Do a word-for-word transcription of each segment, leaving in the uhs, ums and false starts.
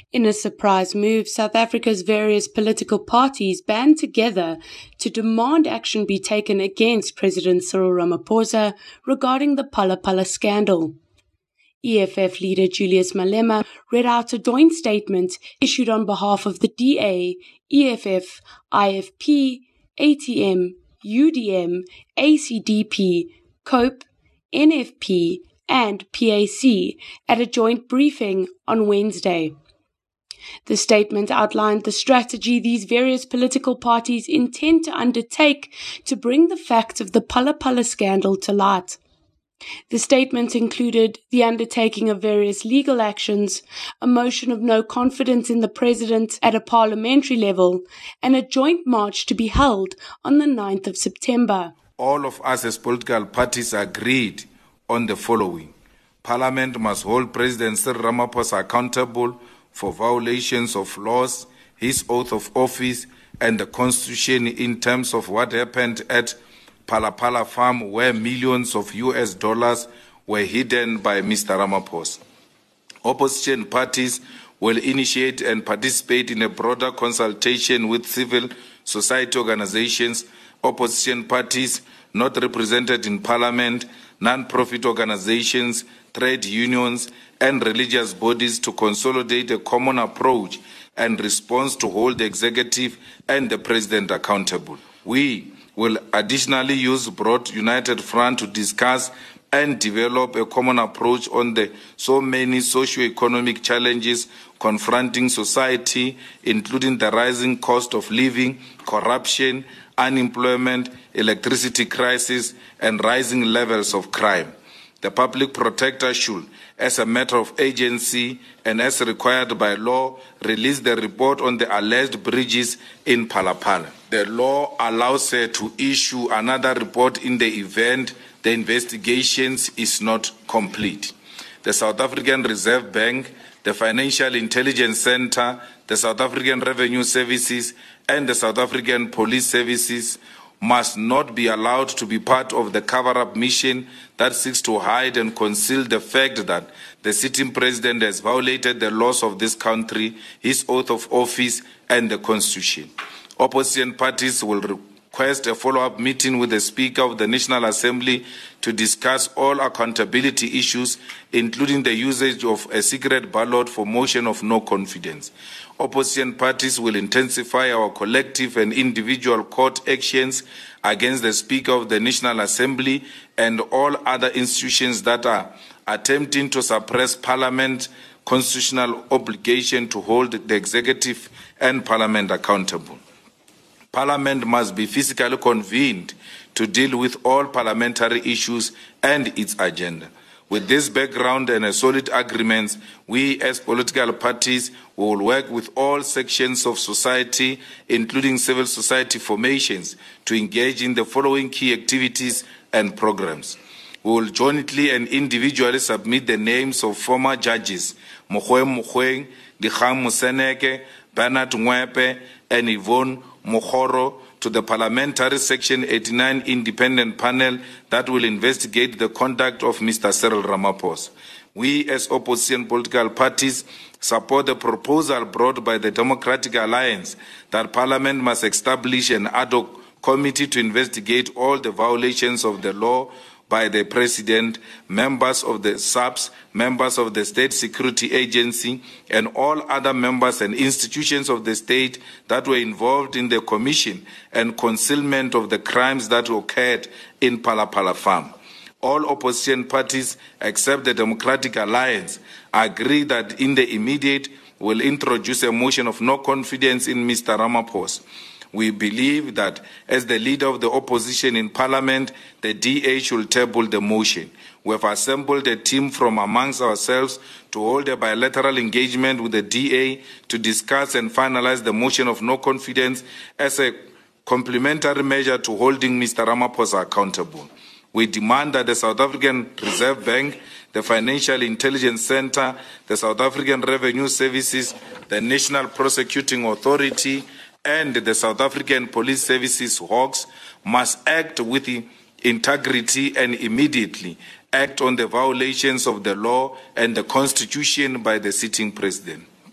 In a surprise move, South Africa's various political parties band together to demand action be taken against President Cyril Ramaphosa regarding the Phala Phala scandal. E F F leader Julius Malema read out a joint statement issued on behalf of the D A, E F F, I F P, A T M, U D M, A C D P, COPE, N F P, and P A C at a joint briefing on Wednesday. The statement outlined the strategy these various political parties intend to undertake to bring the facts of the Phala Phala scandal to light. The statement included the undertaking of various legal actions, a motion of no confidence in the president at a parliamentary level, and a joint march to be held on the ninth of September. All of us as political parties agreed on the following. Parliament must hold President Cyril Ramaphosa accountable for violations of laws, his oath of office, and the Constitution in terms of what happened at Phala Phala Farm, where millions of U S dollars were hidden by Mister Ramaphosa. Opposition parties will initiate and participate in a broader consultation with civil society organizations, opposition parties not represented in Parliament, non-profit organizations, trade unions, and religious bodies to consolidate a common approach and response to hold the executive and the president accountable. We will additionally use broad united front to discuss and develop a common approach on the so many socio-economic challenges confronting society, including the rising cost of living, corruption, unemployment, electricity crisis, and rising levels of crime. The public protector should, as a matter of agency and as required by law, release the report on the alleged breaches in Phala Phala. The law allows her to issue another report in the event the investigations is not complete. The South African Reserve Bank, the Financial Intelligence Center, the South African Revenue Services, and the South African Police Services must not be allowed to be part of the cover-up mission that seeks to hide and conceal the fact that the sitting president has violated the laws of this country, his oath of office, and the Constitution. Opposition parties will request a follow-up meeting with the Speaker of the National Assembly to discuss all accountability issues, including the usage of a secret ballot for motion of no confidence. Opposition parties will intensify our collective and individual court actions against the Speaker of the National Assembly and all other institutions that are attempting to suppress Parliament's constitutional obligation to hold the executive and Parliament accountable. Parliament must be physically convened to deal with all parliamentary issues and its agenda. With this background and a solid agreements, we as political parties will work with all sections of society, including civil society formations, to engage in the following key activities and programs. We will jointly and individually submit the names of former judges, Mogoeng Mogoeng, Dikgang Moseneke, Bernard Ngwepe, and Yvonne Mogoro, to the Parliamentary Section eighty-nine Independent Panel that will investigate the conduct of Mister Cyril Ramaphosa. We, as opposition political parties, support the proposal brought by the Democratic Alliance that Parliament must establish an ad hoc committee to investigate all the violations of the law by the President, members of the S A Ps, members of the State Security Agency, and all other members and institutions of the state that were involved in the commission and concealment of the crimes that occurred in Phala Phala Farm. All opposition parties, except the Democratic Alliance, agree that in the immediate will introduce a motion of no confidence in Mister Ramaphosa. We believe that as the leader of the opposition in Parliament, the D A should table the motion. We have assembled a team from amongst ourselves to hold a bilateral engagement with the D A to discuss and finalize the motion of no confidence as a complementary measure to holding Mister Ramaphosa accountable. We demand that the South African Reserve Bank, the Financial Intelligence Center, the South African Revenue Services, the National Prosecuting Authority, and the South African Police Services Hawks must act with integrity and immediately act on the violations of the law and the Constitution by the sitting president.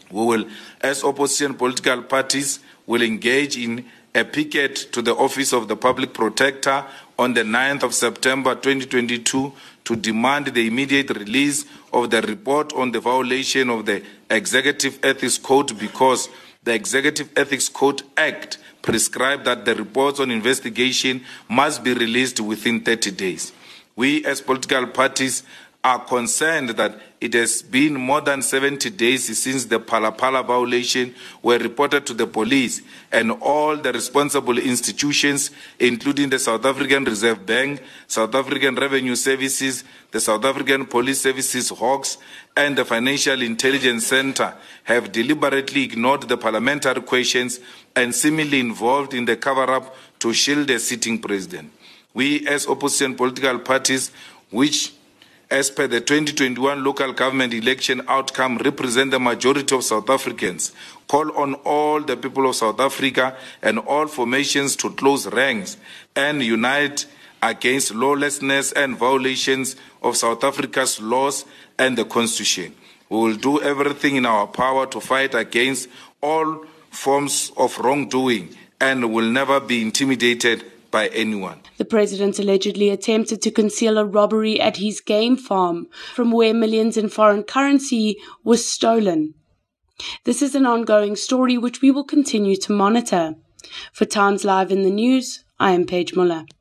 We will, as opposition political parties, will engage in a picket to the Office of the Public Protector on the ninth of September twenty twenty-two to demand the immediate release of the report on the violation of the Executive Ethics Code, because the Executive Ethics Code Act prescribes that the reports on investigation must be released within thirty days. We as political parties are concerned that it has been more than seventy days since the Phala Phala violation were reported to the police, and all the responsible institutions, including the South African Reserve Bank, South African Revenue Services, the South African Police Services, Hawks, and the Financial Intelligence Center, have deliberately ignored the parliamentary questions and seemingly involved in the cover-up to shield the sitting president. We as opposition political parties, which as per the twenty twenty-one local government election outcome represent the majority of South Africans, call on all the people of South Africa and all formations to close ranks and unite against lawlessness and violations of South Africa's laws and the Constitution. We will do everything in our power to fight against all forms of wrongdoing and will never be intimidated by anyone. The president allegedly attempted to conceal a robbery at his game farm from where millions in foreign currency was stolen. This is an ongoing story which we will continue to monitor. For Times Live in the News, I am Paige Muller.